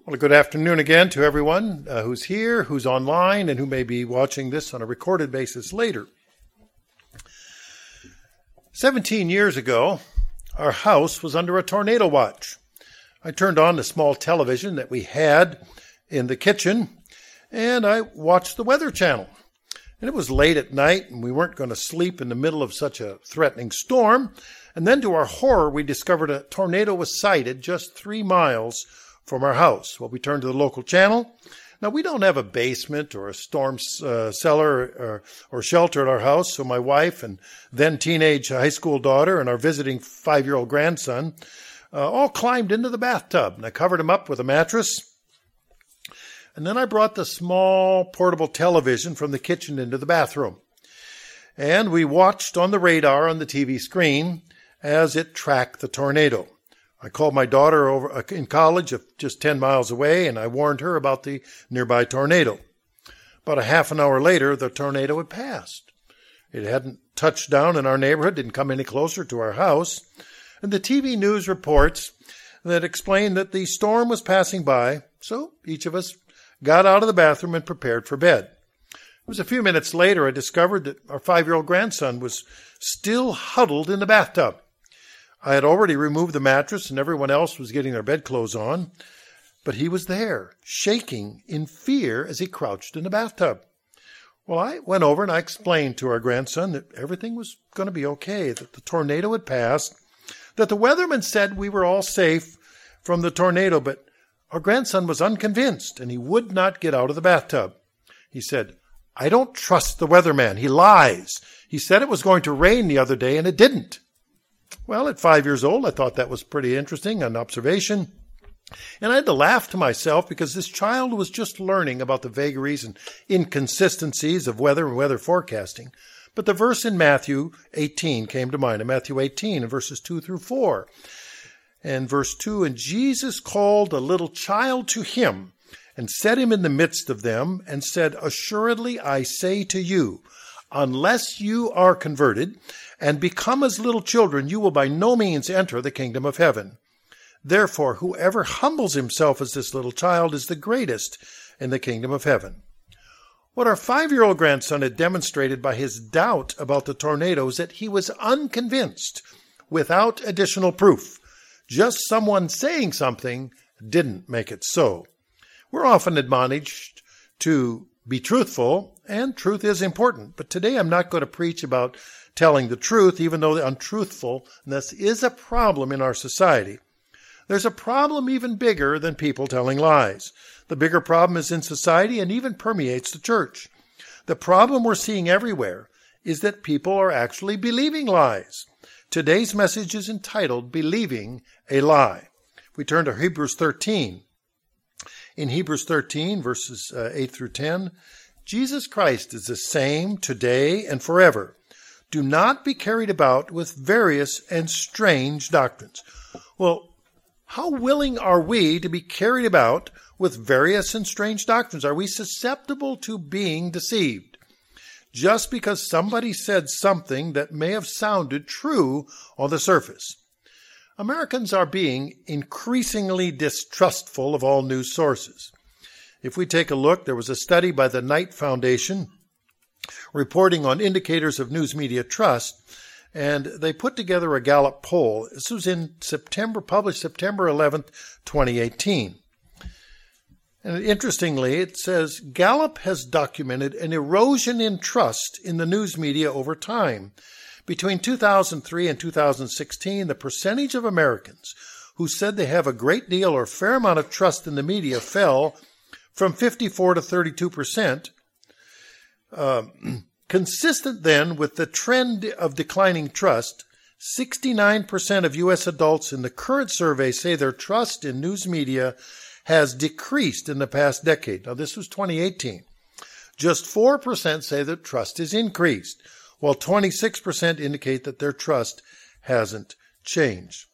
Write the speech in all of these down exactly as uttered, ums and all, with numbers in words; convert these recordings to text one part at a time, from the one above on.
Well, good afternoon again to everyone uh, who's here, who's online, and who may be watching this on a recorded basis later. Seventeen years ago, our house was under a tornado watch. I turned on the small television that we had in the kitchen, and I watched the Weather Channel. And it was late at night, and we weren't going to sleep in the middle of such a threatening storm. And then to our horror, we discovered a tornado was sighted just three miles from our house. Well, we turned to the local channel. Now, we don't have a basement or a storm uh, cellar or, or shelter at our house, so my wife and then teenage high school daughter and our visiting five-year-old grandson uh, all climbed into the bathtub, and I covered them up with a mattress. And then I brought the small portable television from the kitchen into the bathroom. And we watched on the radar on the T V screen as it tracked the tornado. I called my daughter over in college just ten miles away, and I warned her about the nearby tornado. About a half an hour later, the tornado had passed. It hadn't touched down in our neighborhood, didn't come any closer to our house. And the T V news reports that explained that the storm was passing by, so each of us got out of the bathroom and prepared for bed. It was a few minutes later I discovered that our five-year-old grandson was still huddled in the bathtub. I had already removed the mattress and everyone else was getting their bedclothes on, but he was there, shaking in fear as he crouched in the bathtub. Well, I went over and I explained to our grandson that everything was going to be okay, that the tornado had passed, that the weatherman said we were all safe from the tornado, but our grandson was unconvinced and he would not get out of the bathtub. He said, "I don't trust the weatherman. He lies. He said it was going to rain the other day and it didn't." Well, at five years old, I thought that was pretty interesting, an observation. And I had to laugh to myself because this child was just learning about the vagaries and inconsistencies of weather and weather forecasting. But the verse in Matthew eighteen came to mind, in Matthew eighteen, in verses two through four. And verse two, "And Jesus called a little child to him and set him in the midst of them and said, Assuredly I say to you, unless you are converted and become as little children, you will by no means enter the kingdom of heaven. Therefore, whoever humbles himself as this little child is the greatest in the kingdom of heaven." What our five-year-old grandson had demonstrated by his doubt about the tornado is that he was unconvinced without additional proof. Just someone saying something didn't make it so. We're often admonished to be truthful, and truth is important. But today I'm not going to preach about telling the truth, even though the untruthfulness is a problem in our society. There's a problem even bigger than people telling lies. The bigger problem is in society and even permeates the church. The problem we're seeing everywhere is that people are actually believing lies. Today's message is entitled, Believing a Lie. We turn to Hebrews thirteen. In Hebrews thirteen, verses uh, eight through ten, Jesus Christ is the same today and forever. Do not be carried about with various and strange doctrines. Well, how willing are we to be carried about with various and strange doctrines? Are we susceptible to being deceived? Just because somebody said something that may have sounded true on the surface. Americans are being increasingly distrustful of all news sources. If we take a look, there was a study by the Knight Foundation reporting on indicators of news media trust, and they put together a Gallup poll. This was in September, published September eleventh, twenty eighteen. And interestingly, it says Gallup has documented an erosion in trust in the news media over time. Between two thousand three and two thousand sixteen, the percentage of Americans who said they have a great deal or fair amount of trust in the media fell from fifty-four to thirty-two percent. Uh, consistent then with the trend of declining trust, sixty-nine percent of U S adults in the current survey say their trust in news media has decreased in the past decade. Now, this was twenty eighteen. Just four percent say that trust is increased, while twenty-six percent indicate that their trust hasn't changed.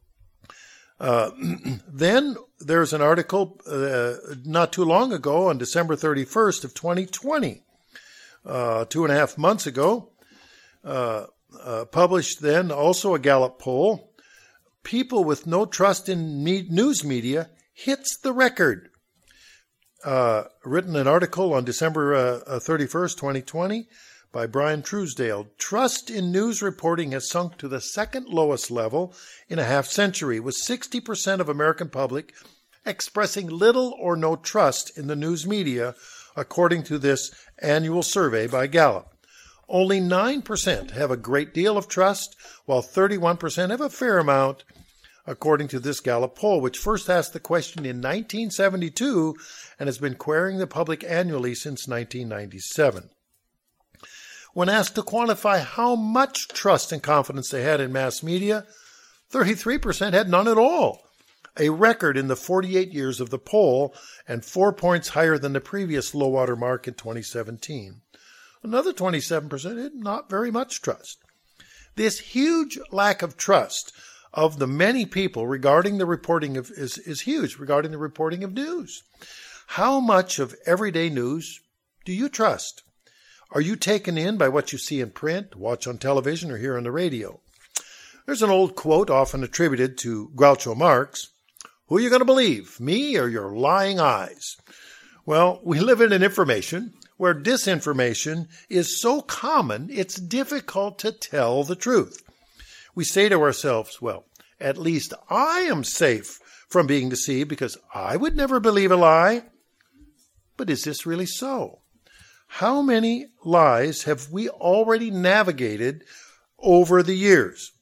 Uh, then there's an article uh, not too long ago on December thirty-first of twenty twenty, uh, two and a half months ago, uh, uh, published then also a Gallup poll. People with no trust in me- news media hits the record. Uh, written an article on December uh, thirty-first, twenty twenty by Brian Truesdale. Trust in news reporting has sunk to the second lowest level in a half century, with sixty percent of American public expressing little or no trust in the news media, according to this annual survey by Gallup. Only nine percent have a great deal of trust, while thirty-one percent have a fair amount, according to this Gallup poll, which first asked the question in nineteen seventy-two and has been querying the public annually since nineteen ninety-seven. When asked to quantify how much trust and confidence they had in mass media, thirty-three percent had none at all, a record in the forty-eight years of the poll and four points higher than the previous low-water mark in twenty seventeen. Another twenty-seven percent had not very much trust. This huge lack of trust of the many people regarding the reporting of is, is huge regarding the reporting of news. How much of everyday news do you trust? Are you taken in by what you see in print, watch on television, or hear on the radio? There's an old quote often attributed to Groucho Marx. Who are you going to believe, me or your lying eyes? Well, we live in an information where disinformation is so common it's difficult to tell the truth. We say to ourselves, well, at least I am safe from being deceived because I would never believe a lie. But is this really so? How many lies have we already navigated over the years?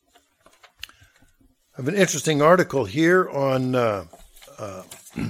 I have an interesting article here on uh, uh,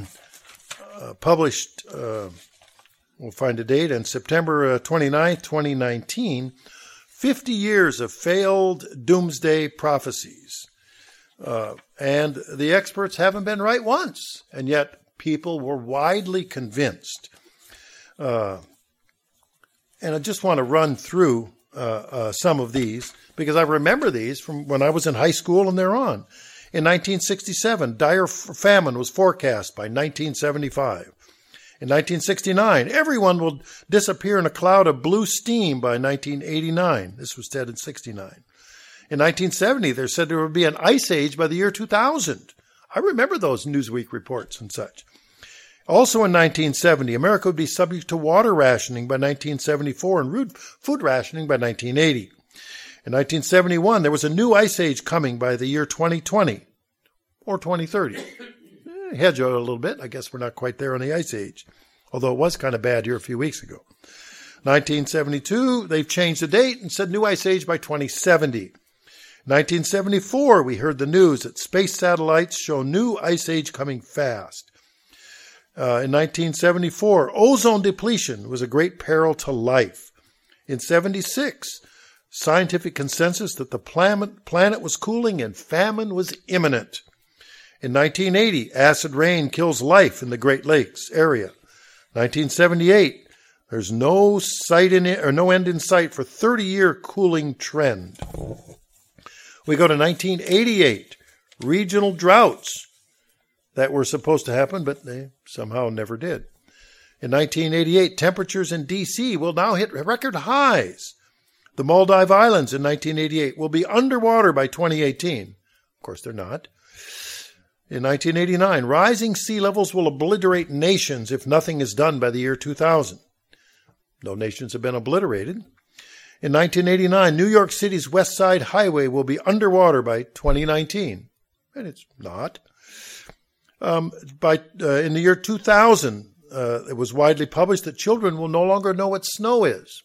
uh, published, uh, we'll find a date, on September twenty-ninth, twenty nineteen, fifty years of failed doomsday prophecies. Uh, and the experts haven't been right once, and yet people were widely convinced. Uh, and I just want to run through uh, uh, some of these, because I remember these from when I was in high school and thereon. In nineteen sixty-seven, dire famine was forecast by nineteen seventy-five. In nineteen sixty-nine, everyone will disappear in a cloud of blue steam by nineteen eighty-nine. This was said in sixty-nine. In nineteen seventy, they said there would be an ice age by the year two thousand. I remember those Newsweek reports and such. Also in nineteen seventy, America would be subject to water rationing by nineteen seventy-four and food rationing by nineteen eighty. In nineteen seventy-one, there was a new ice age coming by the year twenty twenty or twenty thirty. Eh, hedge out a little bit. I guess we're not quite there on the ice age, although it was kind of bad here a few weeks ago. nineteen seventy-two, they've changed the date and said new ice age by twenty seventy. nineteen seventy-four, we heard the news that space satellites show new ice age coming fast. Uh, in nineteen seventy-four, ozone depletion was a great peril to life. In seventy-six, scientific consensus that the planet, planet was cooling and famine was imminent. In nineteen eighty, acid rain kills life in the Great Lakes area. nineteen seventy-eight, there's no sight in it, or no end in sight for thirty-year cooling trend. We go to nineteen eighty-eight, regional droughts that were supposed to happen, but they somehow never did. In nineteen eighty-eight, temperatures in D C will now hit record highs. The Maldive Islands in nineteen eighty-eight will be underwater by twenty eighteen. Of course, they're not. In nineteen eighty-nine, rising sea levels will obliterate nations if nothing is done by the year two thousand. No nations have been obliterated. In nineteen eighty-nine, New York City's West Side Highway will be underwater by twenty nineteen. And it's not. Um, by uh, in the year two thousand, uh, it was widely published that children will no longer know what snow is.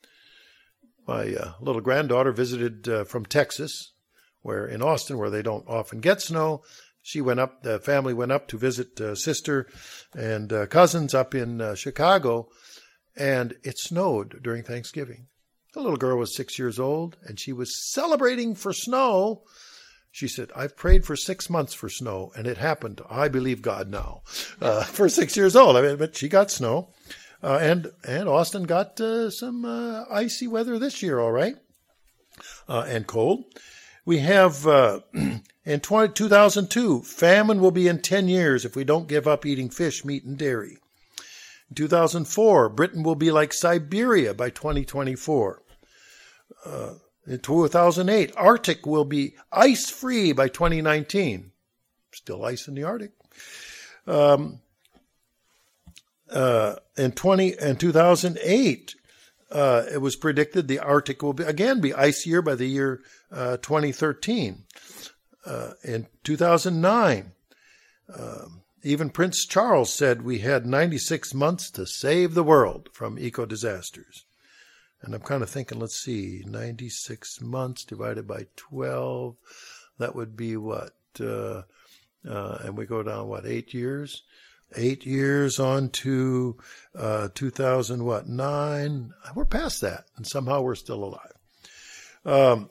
My uh, little granddaughter visited uh, from Texas, where in Austin, where they don't often get snow. She went up, the family went up to visit uh, sister and uh, cousins up in uh, Chicago, and it snowed during Thanksgiving. The little girl was six years old, and she was celebrating for snow. She said, I've prayed for six months for snow, and it happened. I believe God now. Uh, for six years old, I mean, but she got snow. Uh, and, and Austin got uh, some uh, icy weather this year, all right, uh, and cold. We have, uh, in two thousand two, famine will be in ten years if we don't give up eating fish, meat, and dairy. In two thousand four, Britain will be like Siberia by twenty twenty-four. Uh, in two thousand eight, Arctic will be ice-free by twenty nineteen. Still ice in the Arctic. Um, uh, in twenty in two thousand eight, uh, it was predicted the Arctic will be, again be icier by the year uh, twenty thirteen. Uh, in two thousand nine, um, even Prince Charles said we had ninety-six months to save the world from eco disasters. And I'm kind of thinking, let's see, ninety-six months divided by twelve, that would be what? Uh, uh, and we go down, what, eight years? Eight years on to uh, two thousand, what, nine? We're past that, and somehow we're still alive. Um,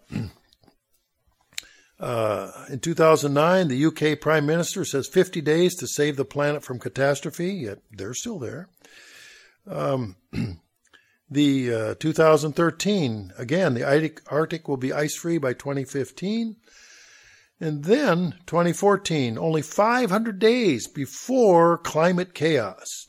uh, in two thousand nine, the U K Prime Minister says fifty days to save the planet from catastrophe, yet they're still there. Um, the uh, two thousand thirteen, again, the Arctic, Arctic will be ice-free by twenty fifteen. And then twenty fourteen, only five hundred days before climate chaos.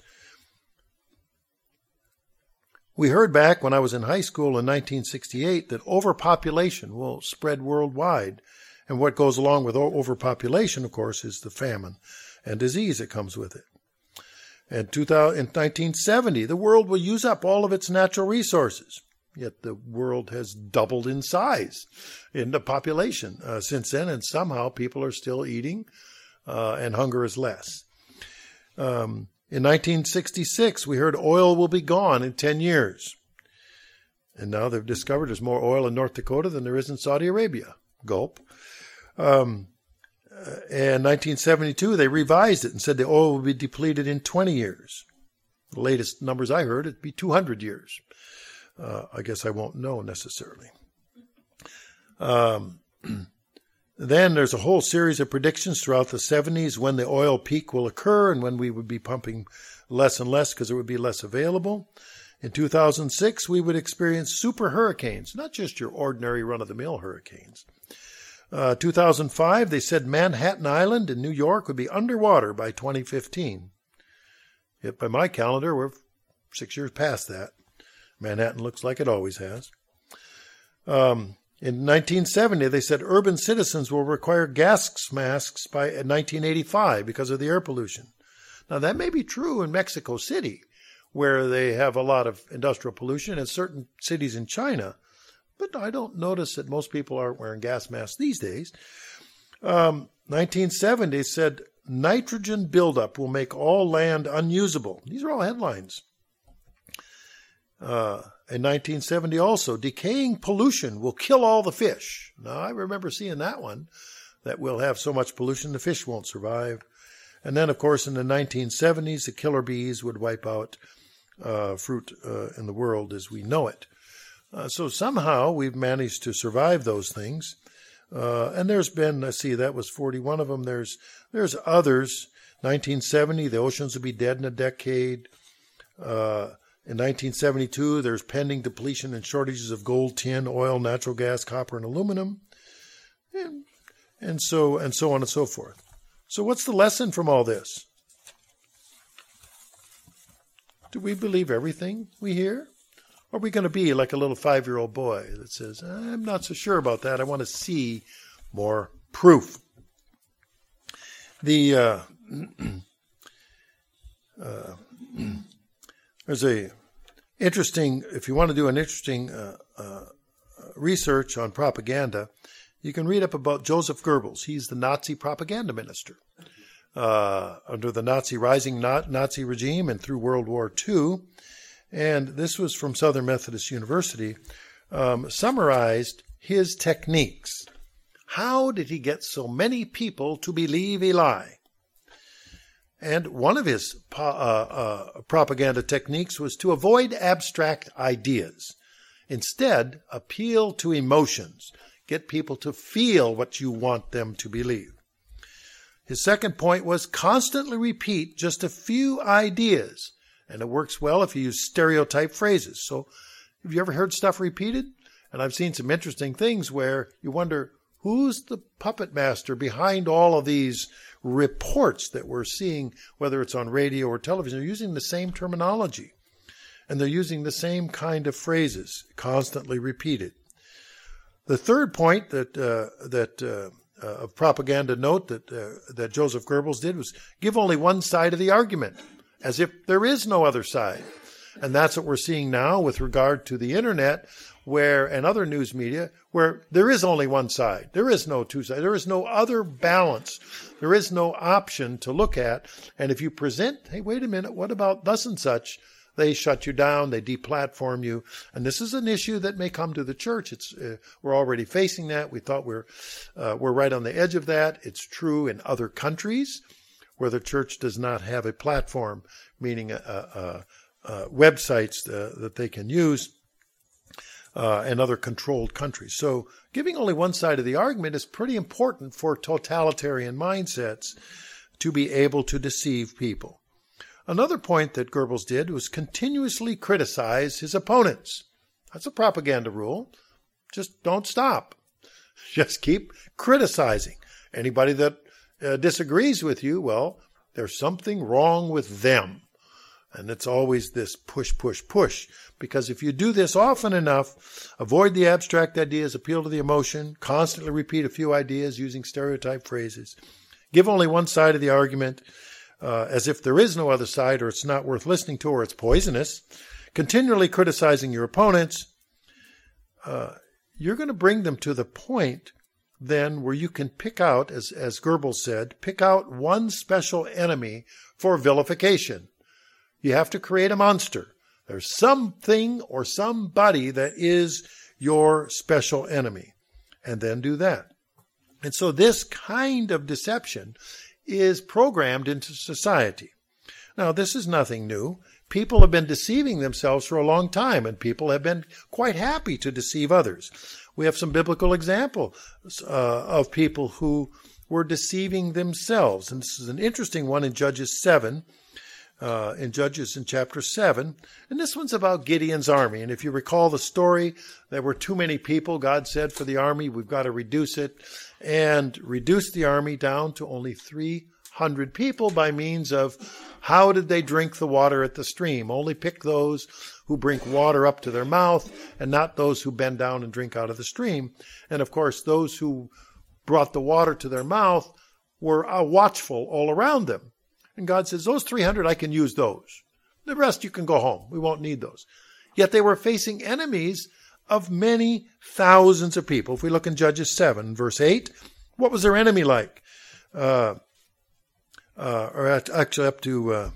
We heard back when I was in high school in nineteen sixty-eight that overpopulation will spread worldwide. And what goes along with overpopulation, of course, is the famine and disease that comes with it. And in nineteen seventy, the world will use up all of its natural resources. Yet the world has doubled in size in the population uh, since then, and somehow people are still eating uh, and hunger is less. Um, in nineteen sixty-six, we heard oil will be gone in ten years. And now they've discovered there's more oil in North Dakota than there is in Saudi Arabia. Gulp. Um, uh, in nineteen seventy-two, they revised it and said the oil will be depleted in twenty years. The latest numbers I heard, it'd be two hundred years. Uh, I guess I won't know necessarily. Um, then there's a whole series of predictions throughout the seventies when the oil peak will occur and when we would be pumping less and less because there would be less available. In two thousand six, we would experience super hurricanes, not just your ordinary run-of-the-mill hurricanes. Uh, two thousand five, they said Manhattan Island in New York would be underwater by twenty fifteen. Yet by my calendar, we're six years past that. Manhattan looks like it always has. Um, in nineteen seventy, they said urban citizens will require gas masks by nineteen eighty-five because of the air pollution. Now, that may be true in Mexico City, where they have a lot of industrial pollution, and certain cities in China. But I don't notice that most people aren't wearing gas masks these days. Um, nineteen seventy said nitrogen buildup will make all land unusable. These are all headlines. Uh, in nineteen seventy also, decaying pollution will kill all the fish. Now, I remember seeing that one, that we'll have so much pollution the fish won't survive. And then, of course, in the nineteen seventies, the killer bees would wipe out uh, fruit uh, in the world as we know it. Uh, so somehow we've managed to survive those things. Uh, and there's been, let's see, that was forty-one of them. There's there's others. nineteen seventy, the oceans will be dead in a decade. Uh, in nineteen seventy-two, there's pending depletion and shortages of gold, tin, oil, natural gas, copper, and aluminum. And, and so and so on and so forth. So what's the lesson from all this? Do we believe everything we hear? Or are we going to be like a little five-year-old boy that says, I'm not so sure about that. I want to see more proof. The uh, uh, there's a interesting, if you want to do an interesting uh, uh, research on propaganda, you can read up about Joseph Goebbels. He's the Nazi propaganda minister uh, under the Nazi rising Nazi regime and through World War Two. And this was from Southern Methodist University, um, summarized his techniques. How did he get so many people to believe a lie? And one of his uh, uh, propaganda techniques was to avoid abstract ideas. Instead, appeal to emotions. Get people to feel what you want them to believe. His second point was constantly repeat just a few ideas. And it works well if you use stereotype phrases. So have you ever heard stuff repeated? And I've seen some interesting things where you wonder, who's the puppet master behind all of these reports that we're seeing, whether it's on radio or television? They're using the same terminology. And they're using the same kind of phrases, constantly repeated. The third point that uh, that uh, uh, of propaganda note that uh, that Joseph Goebbels did was give only one side of the argument, as if there is no other side. And that's what we're seeing now with regard to the internet, where and other news media, where there is only one side. There is no two sides. There is no other balance. There is no option to look at. And if you present, hey, wait a minute, what about thus and such? They shut you down. They deplatform you. And this is an issue that may come to the church. It's uh, we're already facing that. We thought we're uh, we're right on the edge of that. It's true in other countries where the church does not have a platform, meaning a, a, a websites uh, that they can use. Uh, and other controlled countries. So giving only one side of the argument is pretty important for totalitarian mindsets to be able to deceive people. Another point that Goebbels did was continuously criticize his opponents. That's a propaganda rule. Just don't stop. Just keep criticizing. Anybody that uh, disagrees with you, well, there's something wrong with them. And it's always this push, push, push. Because if you do this often enough, avoid the abstract ideas, appeal to the emotion, constantly repeat a few ideas using stereotype phrases, give only one side of the argument uh, as if there is no other side or it's not worth listening to or it's poisonous, continually criticizing your opponents, uh, you're going to bring them to the point then where you can pick out, as, as Goebbels said, pick out one special enemy for vilification. You have to create a monster. There's something or somebody that is your special enemy, and then do that. And so this kind of deception is programmed into society. Now, this is nothing new. People have been deceiving themselves for a long time, and people have been quite happy to deceive others. We have some biblical examples uh, of people who were deceiving themselves, and this is an interesting one in Judges seven. Uh, in Judges in chapter seven. And this one's about Gideon's army. And if you recall the story, there were too many people. God said for the army, we've got to reduce it, and reduce the army down to only three hundred people by means of how did they drink the water at the stream? Only pick those who bring water up to their mouth and not those who bend down and drink out of the stream. And of course, those who brought the water to their mouth were uh, watchful all around them. And God says, those three hundred, I can use those. The rest you can go home. We won't need those. Yet they were facing enemies of many thousands of people. If we look in Judges seven, verse eight, what was their enemy like? Uh, uh, or at, actually up to uh,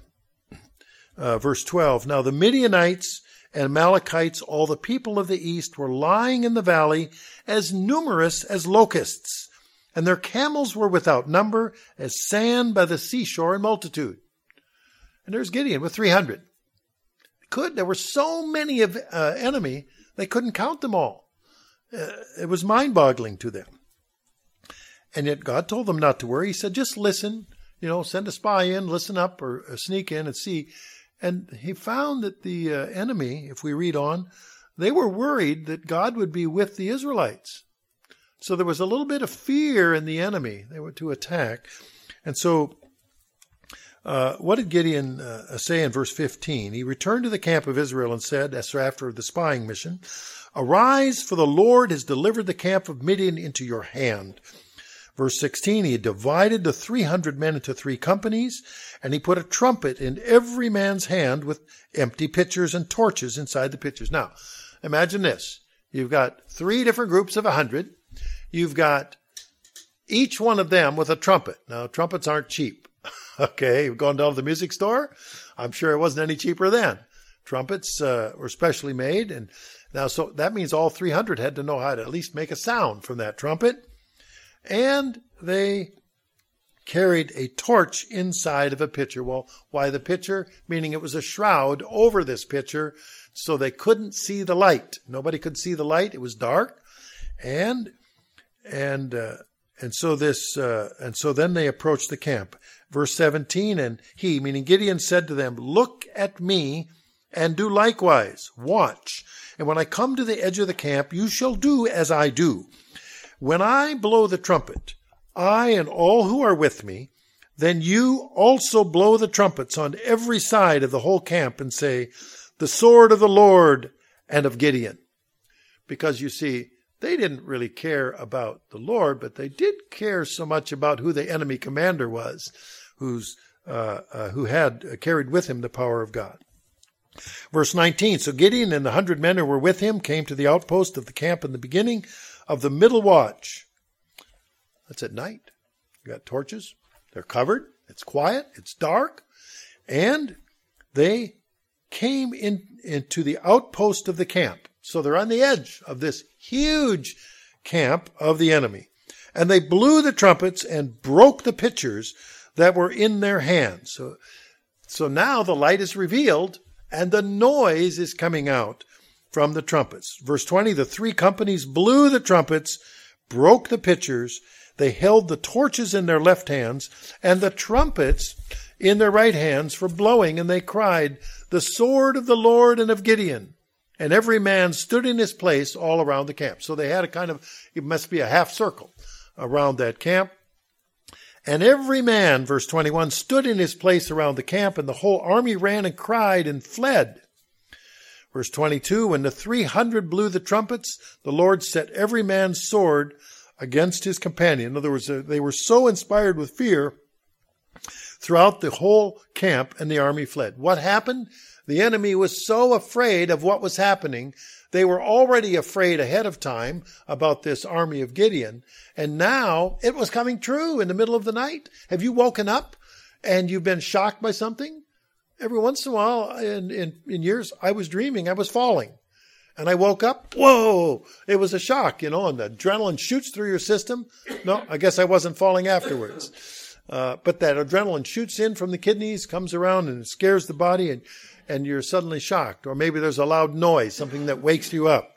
uh, verse twelve. Now the Midianites and Amalekites, all the people of the east, were lying in the valley as numerous as locusts. And their camels were without number, as sand by the seashore in multitude. And there's Gideon with three hundred. Could there were so many of uh, enemy, they couldn't count them all. Uh, it was mind-boggling to them. And yet God told them not to worry. He said, just listen, you know, send a spy in, listen up, or, or sneak in and see. And he found that the uh, enemy, if we read on, they were worried that God would be with the Israelites. So there was a little bit of fear in the enemy. They were to attack. And so uh, what did Gideon uh, say in verse fifteen? He returned to the camp of Israel and said, as after the spying mission, arise, for the Lord has delivered the camp of Midian into your hand. Verse sixteen, he divided the three hundred men into three companies, and he put a trumpet in every man's hand with empty pitchers and torches inside the pitchers. Now, imagine this. You've got three different groups of a hundred. You've got each one of them with a trumpet. Now, trumpets aren't cheap. Okay, you've gone down to the music store. I'm sure it wasn't any cheaper then. Trumpets uh, were specially made. And now, so that means all three hundred had to know how to at least make a sound from that trumpet. And they carried a torch inside of a pitcher. Well, why the pitcher? Meaning it was a shroud over this pitcher, so they couldn't see the light. Nobody could see the light. It was dark. And And uh, and so this uh, and so then they approached the camp. Verse seventeen, and he, meaning Gideon, said to them, look at me and do likewise. Watch. And when I come to the edge of the camp, you shall do as I do. When I blow the trumpet, I and all who are with me, then you also blow the trumpets on every side of the whole camp and say, the sword of the Lord and of Gideon. Because you see, they didn't really care about the Lord, but they did care so much about who the enemy commander was, who's uh, uh, who had uh, carried with him the power of God. Verse nineteen, so Gideon and the hundred men who were with him came to the outpost of the camp in the beginning of the middle watch. That's at night. You got torches. They're covered. It's quiet. It's dark. And they came in into the outpost of the camp. So they're on the edge of this huge camp of the enemy. And they blew the trumpets and broke the pitchers that were in their hands. So, so now the light is revealed and the noise is coming out from the trumpets. Verse twenty, the three companies blew the trumpets, broke the pitchers. They held the torches in their left hands and the trumpets in their right hands for blowing. And they cried, the sword of the Lord and of Gideon. And every man stood in his place all around the camp. So they had a kind of, it must be a half circle around that camp. And every man, verse twenty-one, stood in his place around the camp, and the whole army ran and cried and fled. Verse twenty-two, when the three hundred blew the trumpets, the Lord set every man's sword against his companion. In other words, they were so inspired with fear throughout the whole camp, and the army fled. What happened? The enemy was so afraid of what was happening. They were already afraid ahead of time about this army of Gideon. And now it was coming true in the middle of the night. Have you woken up and you've been shocked by something? Every once in a while, in, in, in years, I was dreaming I was falling. And I woke up, whoa, it was a shock, you know, and the adrenaline shoots through your system. No, I guess I wasn't falling afterwards. Uh, but that adrenaline shoots in from the kidneys, comes around and scares the body, and and you're suddenly shocked. Or maybe there's a loud noise, something that wakes you up,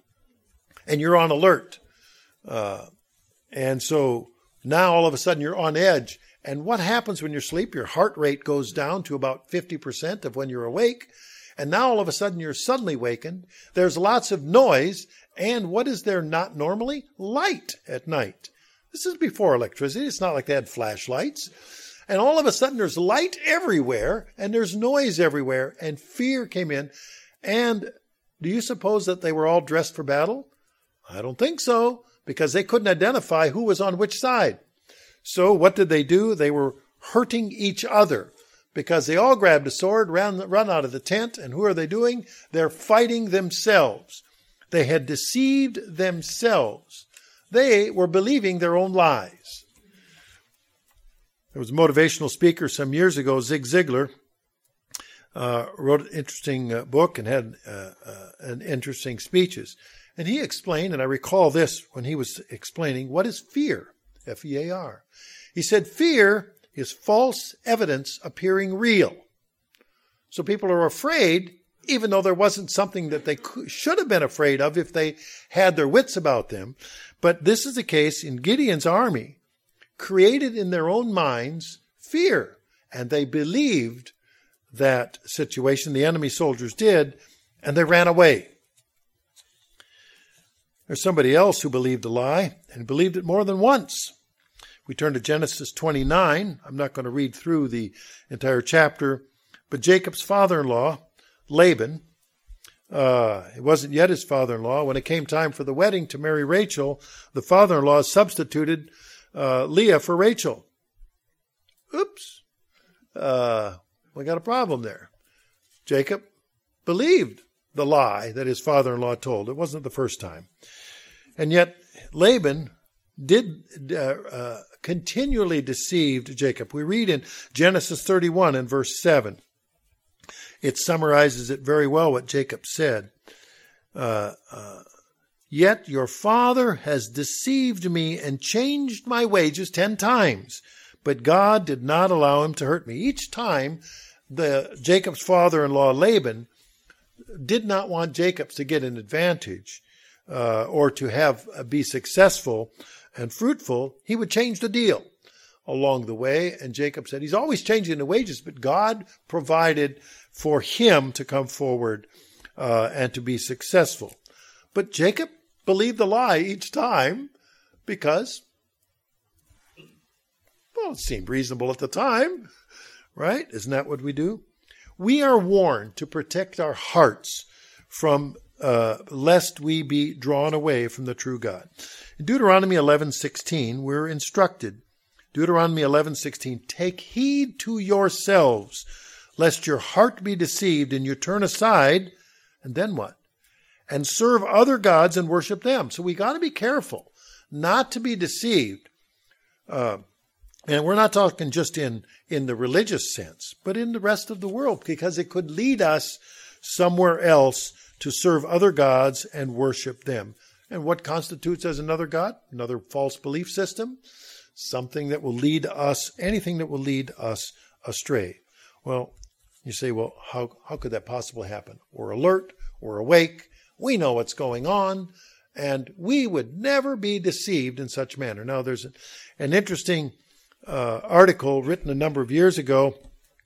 and you're on alert. Uh, and so now all of a sudden you're on edge. And what happens when you sleep? Your heart rate goes down to about fifty percent of when you're awake. And now all of a sudden you're suddenly wakened. There's lots of noise. And what is there not normally? Light at night. This is before electricity. It's not like they had flashlights. And all of a sudden there's light everywhere and there's noise everywhere, and fear came in. And do you suppose that they were all dressed for battle? I don't think so, because they couldn't identify who was on which side. So what did they do? They were hurting each other, because they all grabbed a sword, ran, run out of the tent, and who are they doing? They're fighting themselves. They had deceived themselves. They were believing their own lies. There was a motivational speaker some years ago, Zig Ziglar, uh, wrote an interesting uh, book and had uh, uh, an interesting speeches. And he explained, and I recall this when he was explaining, what is fear? F E A R. He said, fear is false evidence appearing real. So people are afraid, even though there wasn't something that they could, should have been afraid of if they had their wits about them. But this is the case in Gideon's army, created in their own minds fear. And they believed that situation, the enemy soldiers did, and they ran away. There's somebody else who believed a lie and believed it more than once. We turn to Genesis twenty-nine. I'm not going to read through the entire chapter, but Jacob's father-in-law, Laban, uh, it wasn't yet his father-in-law. When it came time for the wedding to marry Rachel, the father-in-law substituted uh, Leah for Rachel. Oops. Uh, we got a problem there. Jacob believed the lie that his father-in-law told. It wasn't the first time. And yet Laban did uh, uh, continually deceived Jacob. We read in Genesis thirty-one and verse seven. It summarizes it very well what Jacob said. Uh, uh, Yet your father has deceived me and changed my wages ten times, but God did not allow him to hurt me. Each time the Jacob's father-in-law Laban did not want Jacob to get an advantage uh, or to have uh, be successful and fruitful, he would change the deal along the way. And Jacob said he's always changing the wages, but God provided for him to come forward uh, and to be successful. But Jacob believed the lie each time because, well, it seemed reasonable at the time, right? Isn't that what we do? We are warned to protect our hearts from uh, lest we be drawn away from the true God. In Deuteronomy eleven sixteen, we're instructed, Deuteronomy eleven sixteen, take heed to yourselves, lest your heart be deceived and you turn aside, and then what? And serve other gods and worship them. So we got to be careful not to be deceived. Uh, and we're not talking just in, in the religious sense, but in the rest of the world, because it could lead us somewhere else to serve other gods and worship them. And what constitutes as another god? Another false belief system? Something that will lead us, anything that will lead us astray. Well, you say, well, how, how could that possibly happen? We're alert, we're awake, we know what's going on, and we would never be deceived in such manner. Now, there's an, an interesting uh, article written a number of years ago,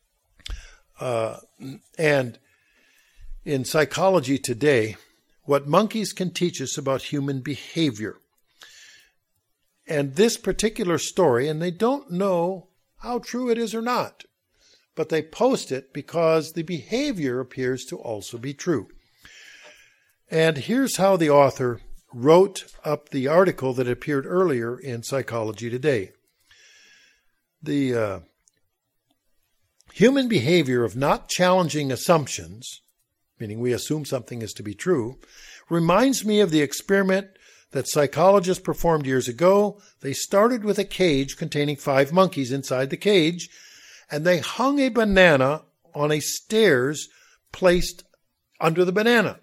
uh, and in Psychology Today, what monkeys can teach us about human behavior. And this particular story, and they don't know how true it is or not, but they post it because the behavior appears to also be true. And here's how the author wrote up the article that appeared earlier in Psychology Today. The uh, human behavior of not challenging assumptions, meaning we assume something is to be true, reminds me of the experiment that psychologists performed years ago. They started with a cage containing five monkeys inside the cage, and they hung a banana on a stairs placed under the banana.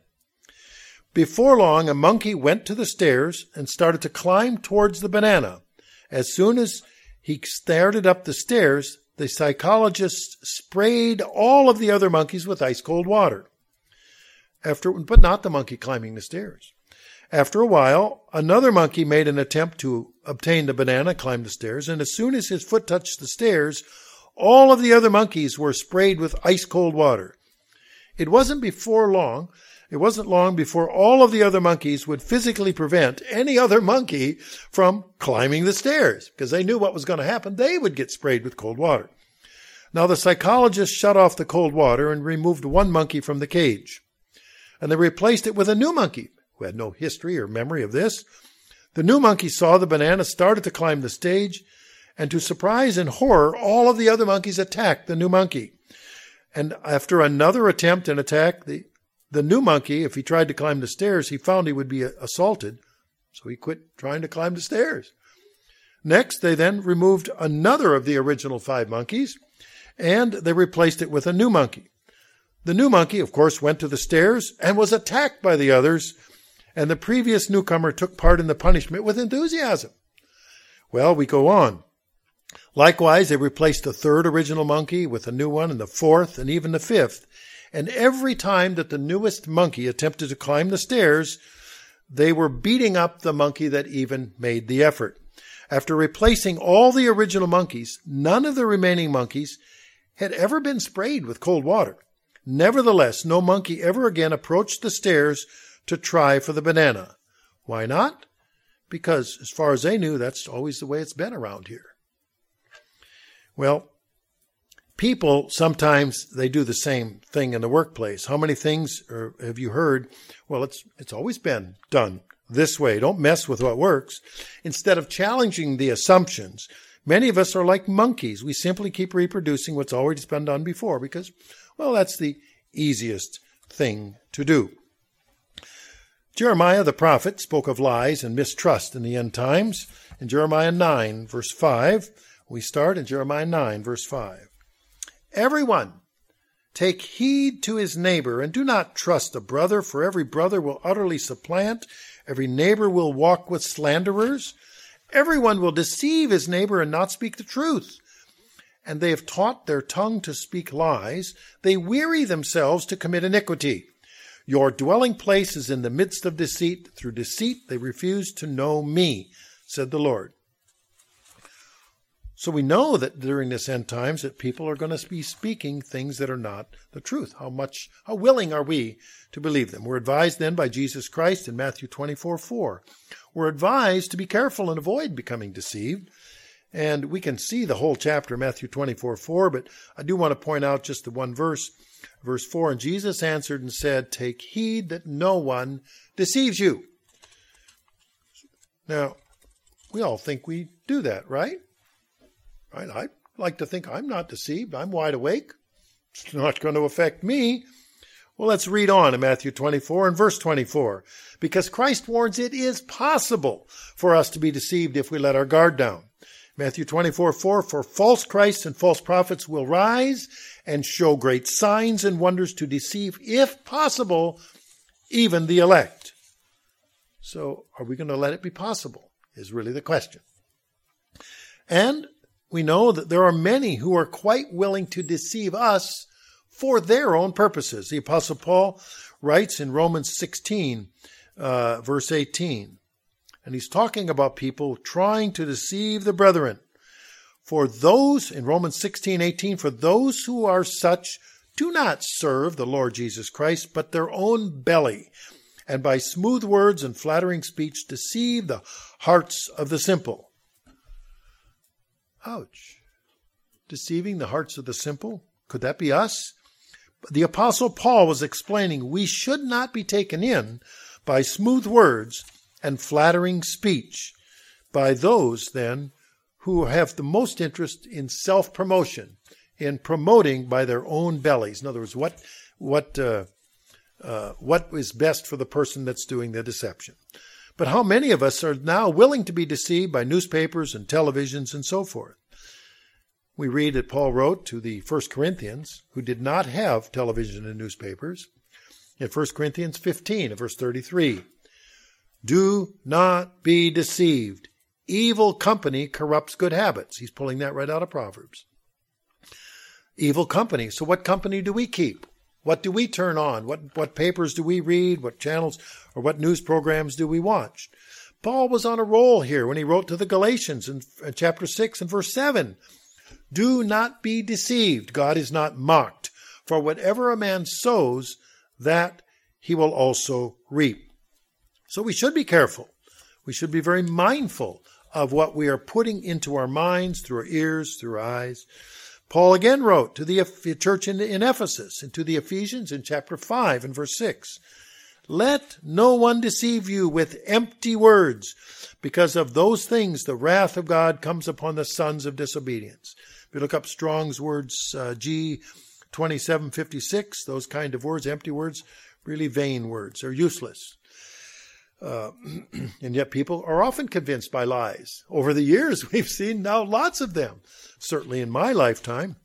Before long, a monkey went to the stairs and started to climb towards the banana. As soon as he started up the stairs, the psychologists sprayed all of the other monkeys with ice-cold water. After, but not the monkey climbing the stairs. After a while, another monkey made an attempt to obtain the banana, climb the stairs, and as soon as his foot touched the stairs, all of the other monkeys were sprayed with ice-cold water. It wasn't before long, it wasn't long before all of the other monkeys would physically prevent any other monkey from climbing the stairs, because they knew what was going to happen. They would get sprayed with cold water. Now the psychologists shut off the cold water and removed one monkey from the cage. And they replaced it with a new monkey who had no history or memory of this. The new monkey saw the banana, started to climb the stage, and to surprise and horror, all of the other monkeys attacked the new monkey. And after another attempt and attack, the, the new monkey, if he tried to climb the stairs, he found he would be assaulted, so he quit trying to climb the stairs. Next, they then removed another of the original five monkeys, and they replaced it with a new monkey. The new monkey, of course, went to the stairs and was attacked by the others, and the previous newcomer took part in the punishment with enthusiasm. Well, we go on. Likewise, they replaced the third original monkey with a new one, and the fourth, and even the fifth. And every time that the newest monkey attempted to climb the stairs, they were beating up the monkey that even made the effort. After replacing all the original monkeys, none of the remaining monkeys had ever been sprayed with cold water. Nevertheless, no monkey ever again approached the stairs to try for the banana. Why not? Because, as far as they knew, that's always the way it's been around here. Well, people, sometimes they do the same thing in the workplace. How many things are, have you heard? Well, it's it's always been done this way. Don't mess with what works. Instead of challenging the assumptions, many of us are like monkeys. We simply keep reproducing what's already been done before because, well, that's the easiest thing to do. Jeremiah the prophet spoke of lies and mistrust in the end times. In Jeremiah nine, verse five, we start in Jeremiah nine, verse five. Everyone, take heed to his neighbor, and do not trust a brother, for every brother will utterly supplant, every neighbor will walk with slanderers. Everyone will deceive his neighbor and not speak the truth. And they have taught their tongue to speak lies. They weary themselves to commit iniquity. Your dwelling place is in the midst of deceit. Through deceit they refuse to know me, said the Lord. So we know that during this end times that people are going to be speaking things that are not the truth. How much, how willing are we to believe them? We're advised then by Jesus Christ in Matthew twenty-four four. We're advised to be careful and avoid becoming deceived. And we can see the whole chapter, Matthew twenty-four four, but I do want to point out just the one verse, verse four. And Jesus answered and said, take heed that no one deceives you. Now, we all think we do that, right? Right? I like to think I'm not deceived. I'm wide awake. It's not going to affect me. Well, let's read on in Matthew twenty-four and verse twenty-four. Because Christ warns it is possible for us to be deceived if we let our guard down. Matthew twenty-four four, for false Christs and false prophets will rise and show great signs and wonders to deceive, if possible, even the elect. So are we going to let it be possible is really the question. And we know that there are many who are quite willing to deceive us for their own purposes. The Apostle Paul writes in Romans sixteen, uh, verse eighteen, and he's talking about people trying to deceive the brethren. For those, in Romans sixteen eighteen, for those who are such do not serve the Lord Jesus Christ, but their own belly, and by smooth words and flattering speech deceive the hearts of the simple. Ouch. Deceiving the hearts of the simple? Could that be us? The Apostle Paul was explaining we should not be taken in by smooth words and flattering speech by those, then, who have the most interest in self-promotion, in promoting by their own bellies. In other words, what what uh, uh, what is best for the person that's doing the deception. But how many of us are now willing to be deceived by newspapers and televisions and so forth? We read that Paul wrote to the First Corinthians, who did not have television and newspapers, in First Corinthians fifteen, verse thirty-three. Do not be deceived. Evil company corrupts good habits. He's pulling that right out of Proverbs. Evil company. So what company do we keep? What do we turn on? What, what papers do we read? What channels or what news programs do we watch? Paul was on a roll here when he wrote to the Galatians in chapter six and verse seven. Do not be deceived. God is not mocked. For whatever a man sows, that he will also reap. So we should be careful. We should be very mindful of what we are putting into our minds, through our ears, through our eyes. Paul again wrote to the church in, in Ephesus and to the Ephesians in chapter five and verse six. Let no one deceive you with empty words, because of those things the wrath of God comes upon the sons of disobedience. If you look up Strong's words, uh, G twenty-seven fifty-six, those kind of words, empty words, really vain words, are useless. Uh, and yet people are often convinced by lies. Over the years, we've seen now lots of them, certainly in my lifetime.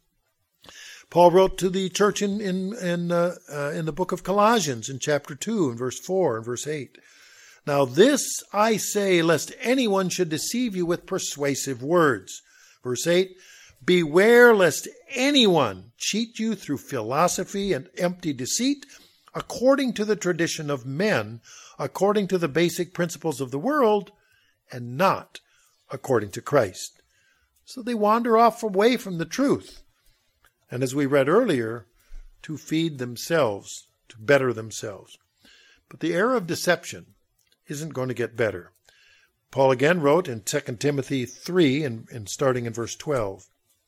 Paul wrote to the church in in in, uh, uh, in the book of Colossians in chapter two and verse four and verse eight. Now this I say, lest anyone should deceive you with persuasive words. Verse eight, beware lest anyone cheat you through philosophy and empty deceit, according to the tradition of men, according to the basic principles of the world, and not according to Christ. So they wander off away from the truth. And as we read earlier, to feed themselves, to better themselves. But the era of deception isn't going to get better. Paul again wrote in Second Timothy three, and, and starting in verse twelve.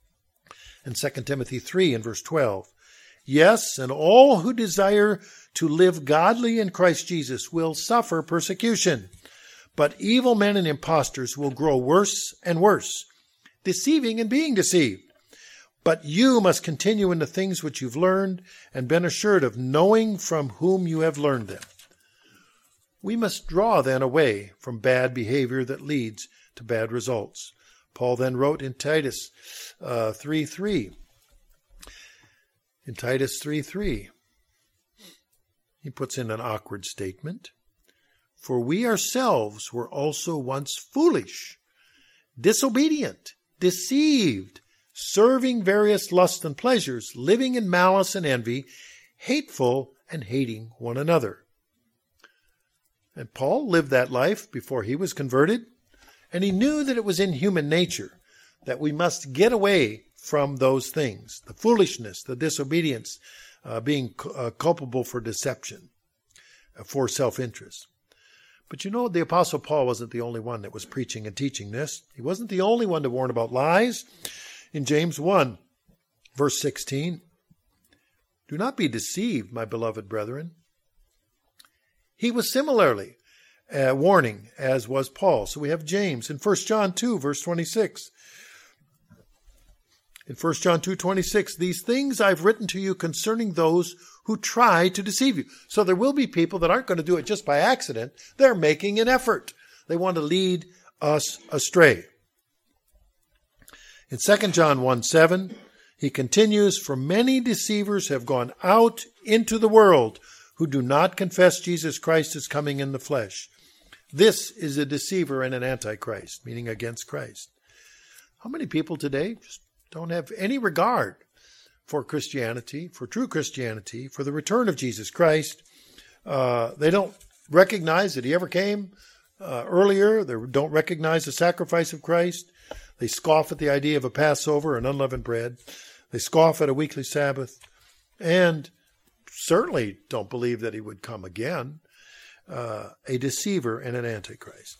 In Second Timothy three and verse twelve. Yes, and all who desire to live godly in Christ Jesus will suffer persecution. But evil men and impostors will grow worse and worse, deceiving and being deceived. But you must continue in the things which you've learned and been assured of, knowing from whom you have learned them. We must draw then away from bad behavior that leads to bad results. Paul then wrote in Titus uh, three three. In Titus three three, he puts in an awkward statement. For we ourselves were also once foolish, disobedient, deceived, serving various lusts and pleasures, living in malice and envy, hateful and hating one another. And Paul lived that life before he was converted, and he knew that it was in human nature that we must get away from those things, the foolishness, the disobedience, uh, being uh, culpable for deception, uh, for self-interest. But you know, the Apostle Paul wasn't the only one that was preaching and teaching this. He wasn't the only one to warn about lies. In James one, verse sixteen, do not be deceived, my beloved brethren. He was similarly uh, warning, as was Paul. So we have James in First John two, verse twenty-six. In First John two twenty-six, these things I've written to you concerning those who try to deceive you. So there will be people that aren't going to do it just by accident. They're making an effort. They want to lead us astray. In Second John one seven, he continues, for many deceivers have gone out into the world who do not confess Jesus Christ as coming in the flesh. This is a deceiver and an antichrist, meaning against Christ. How many people today just don't have any regard for Christianity, for true Christianity, for the return of Jesus Christ? Uh, they don't recognize that he ever came uh, earlier. They don't recognize the sacrifice of Christ. They scoff at the idea of a Passover and unleavened bread. They scoff at a weekly Sabbath, and certainly don't believe that he would come again. Uh, a deceiver and an antichrist.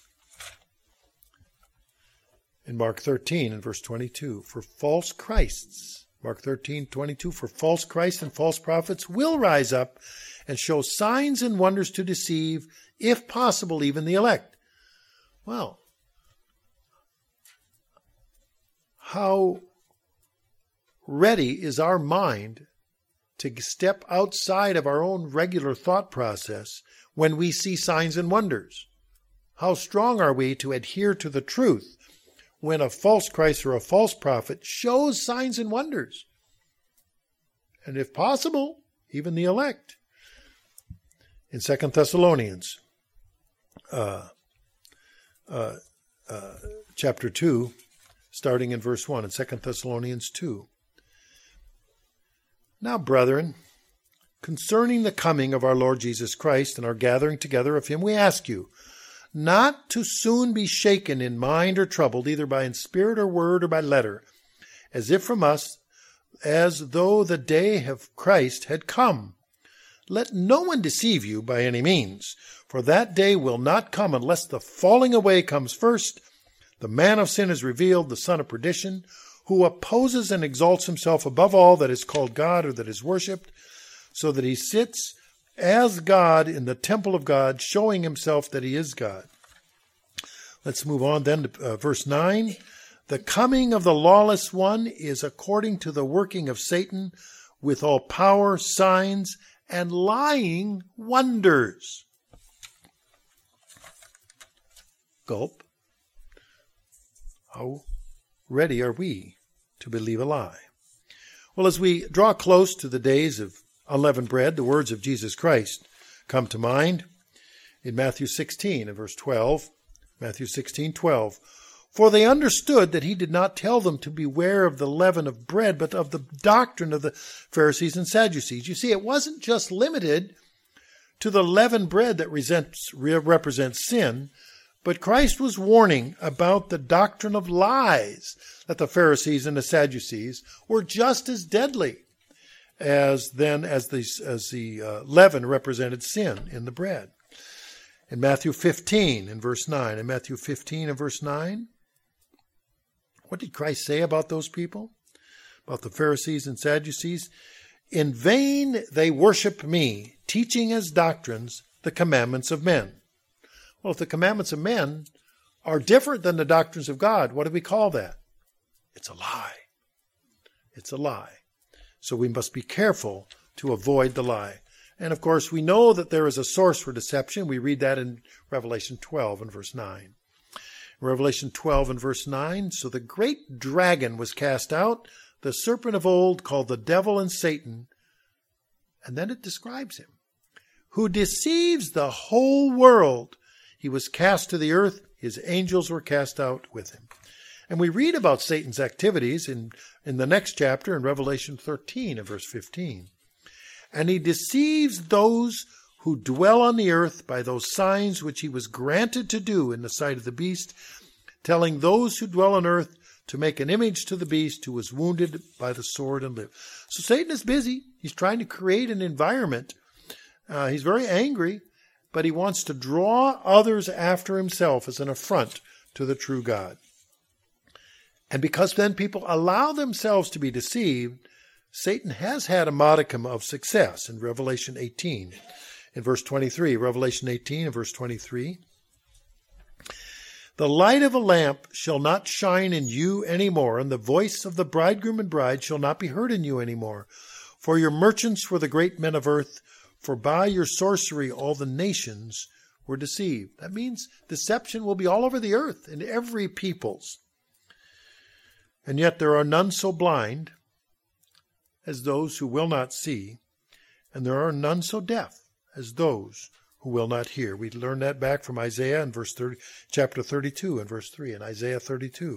In Mark thirteen and verse twenty-two, for false Christs, Mark thirteen, twenty-two, for false Christs and false prophets will rise up and show signs and wonders to deceive, if possible, even the elect. Well, how ready is our mind to step outside of our own regular thought process when we see signs and wonders? How strong are we to adhere to the truth when a false Christ or a false prophet shows signs and wonders? And if possible, even the elect. In Second Thessalonians uh, uh, uh, chapter two, starting in verse one, in Second Thessalonians two. Now, brethren, concerning the coming of our Lord Jesus Christ and our gathering together of him, we ask you not to soon be shaken in mind or troubled, either by in spirit or word or by letter, as if from us, as though the day of Christ had come. Let no one deceive you by any means, for that day will not come unless the falling away comes first. The man of sin is revealed, the son of perdition, who opposes and exalts himself above all that is called God or that is worshipped, so that he sits as God in the temple of God, showing himself that he is God. Let's move on then to uh, verse nine. The coming of the lawless one is according to the working of Satan, with all power, signs, and lying wonders. Gulp. How ready are we to believe a lie? Well, as we draw close to the days of unleavened bread, the words of Jesus Christ come to mind in Matthew sixteen and verse twelve. Matthew sixteen, twelve. For they understood that he did not tell them to beware of the leaven of bread, but of the doctrine of the Pharisees and Sadducees. You see, it wasn't just limited to the leavened bread that represents sin, but Christ was warning about the doctrine of lies, that the Pharisees and the Sadducees were just as deadly as then as the, as the uh, leaven represented sin in the bread. In Matthew fifteen and verse nine, in Matthew fifteen and verse nine, what did Christ say about those people? About the Pharisees and Sadducees? In vain they worship me, teaching as doctrines the commandments of men. Well, if the commandments of men are different than the doctrines of God, what do we call that? It's a lie. It's a lie. So we must be careful to avoid the lie. And of course, we know that there is a source for deception. We read that in Revelation twelve and verse nine. In Revelation twelve and verse nine, so the great dragon was cast out, the serpent of old, called the devil and Satan. And then it describes him, who deceives the whole world. He was cast to the earth. His angels were cast out with him. And we read about Satan's activities in, in the next chapter in Revelation thirteen and verse fifteen. And he deceives those who dwell on the earth by those signs which he was granted to do in the sight of the beast, telling those who dwell on earth to make an image to the beast who was wounded by the sword and lived. So Satan is busy. He's trying to create an environment. Uh, he's very angry. but he wants to draw others after himself as an affront to the true God. And because then people allow themselves to be deceived, Satan has had a modicum of success in Revelation eighteen. In verse twenty-three, Revelation eighteen and verse twenty-three. The light of a lamp shall not shine in you any more, and the voice of the bridegroom and bride shall not be heard in you any more. For your merchants were the great men of earth, for by your sorcery all the nations were deceived. That means deception will be all over the earth, in every people's. And yet there are none so blind as those who will not see, and there are none so deaf as those who will not hear. We learn that back from Isaiah in verse thirty, chapter thirty-two and verse three, in Isaiah thirty-two.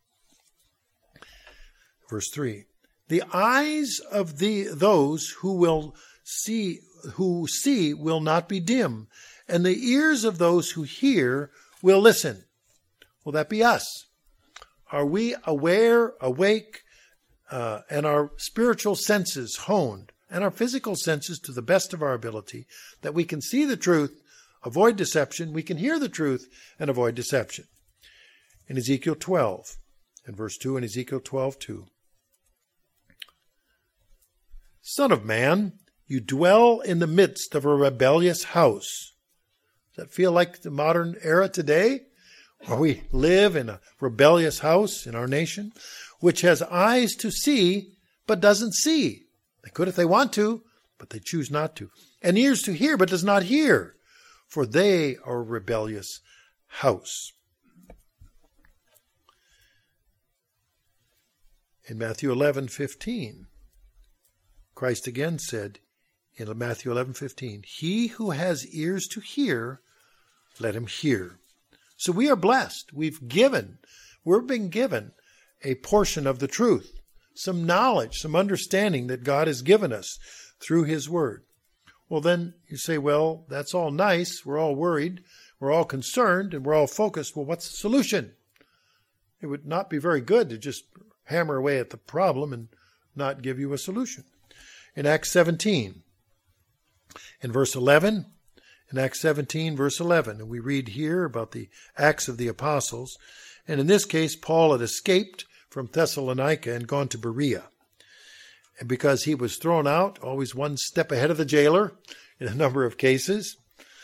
Verse three. The eyes of the those who will see who see will not be dim, and the ears of those who hear will listen. Will that be us? Are we aware, awake, uh, and our spiritual senses honed, and our physical senses to the best of our ability, that we can see the truth, avoid deception, we can hear the truth, and avoid deception? In Ezekiel twelve, in verse two, in Ezekiel twelve, two. Son of man, you dwell in the midst of a rebellious house. Does that feel like the modern era today? Where we live in a rebellious house in our nation, which has eyes to see, but doesn't see. They could if they want to, but they choose not to. And ears to hear, but does not hear, for they are a rebellious house. In Matthew eleven fifteen, Christ again said, in Matthew eleven fifteen, he who has ears to hear, let him hear. So we are blessed. We've given, we're being given a portion of the truth, some knowledge, some understanding that God has given us through his word. Well, then you say, well, that's all nice. We're all worried. We're all concerned and we're all focused. Well, what's the solution? It would not be very good to just hammer away at the problem and not give you a solution. In Acts seventeen, in verse eleven, in Acts seventeen, verse eleven, and we read here about the Acts of the Apostles. And in this case, Paul had escaped from Thessalonica and gone to Berea. And because he was thrown out, always one step ahead of the jailer in a number of cases.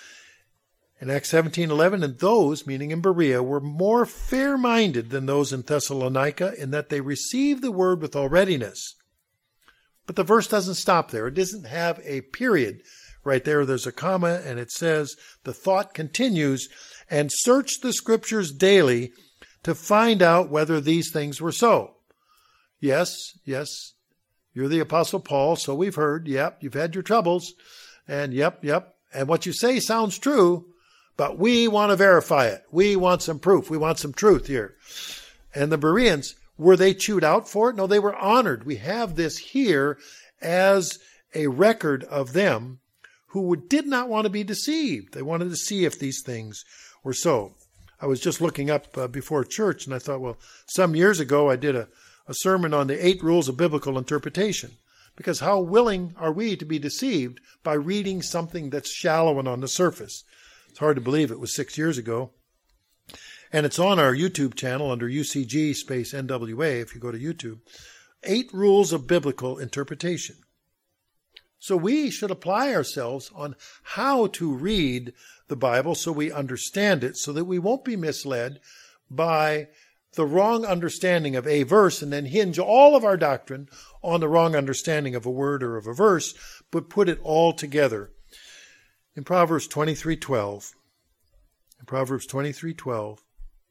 In Acts seventeen eleven, and those, meaning in Berea, were more fair-minded than those in Thessalonica in that they received the word with all readiness. But the verse doesn't stop there. It doesn't have a period right there. There's a comma, and it says, the thought continues, and search the scriptures daily to find out whether these things were so. Yes, yes, you're the Apostle Paul, so we've heard. Yep, you've had your troubles. And yep, yep. And what you say sounds true, but we want to verify it. We want some proof. We want some truth here. And the Bereans, were they chewed out for it? No, they were honored. We have this here as a record of them who did not want to be deceived. They wanted to see if these things were so. I was just looking up uh, before church, and I thought, well, some years ago I did a, a sermon on the eight rules of biblical interpretation. Because how willing are we to be deceived by reading something that's shallow and on the surface? It's hard to believe it was six years ago. And it's on our YouTube channel under U C G space N W A if you go to YouTube. Eight rules of biblical interpretation. So we should apply ourselves on how to read the Bible so we understand it, so that we won't be misled by the wrong understanding of a verse and then hinge all of our doctrine on the wrong understanding of a word or of a verse, but put it all together. In Proverbs twenty-three twelve, in Proverbs twenty-three twelve,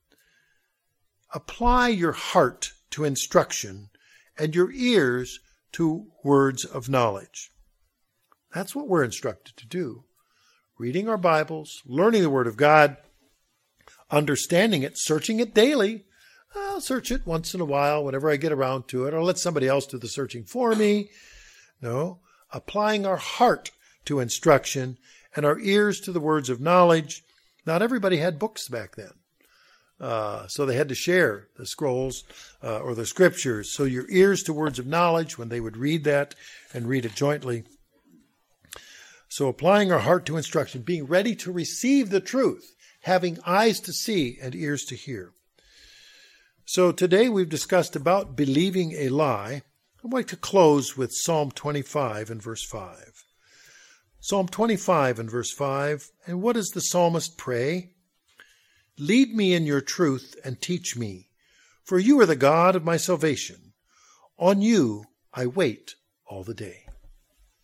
apply your heart to instruction and your ears to words of knowledge. That's what we're instructed to do. Reading our Bibles, learning the Word of God, understanding it, searching it daily. I'll search it once in a while whenever I get around to it, or let somebody else do the searching for me. No, applying our heart to instruction and our ears to the words of knowledge. Not everybody had books back then. Uh, so they had to share the scrolls uh, or the scriptures. So your ears to words of knowledge when they would read that and read it jointly. So applying our heart to instruction, being ready to receive the truth, having eyes to see and ears to hear. So today we've discussed about believing a lie. I'd like to close with Psalm twenty-five and verse five. Psalm twenty-five and verse five. And what does the psalmist pray? Lead me in your truth and teach me, for you are the God of my salvation. On you I wait all the day.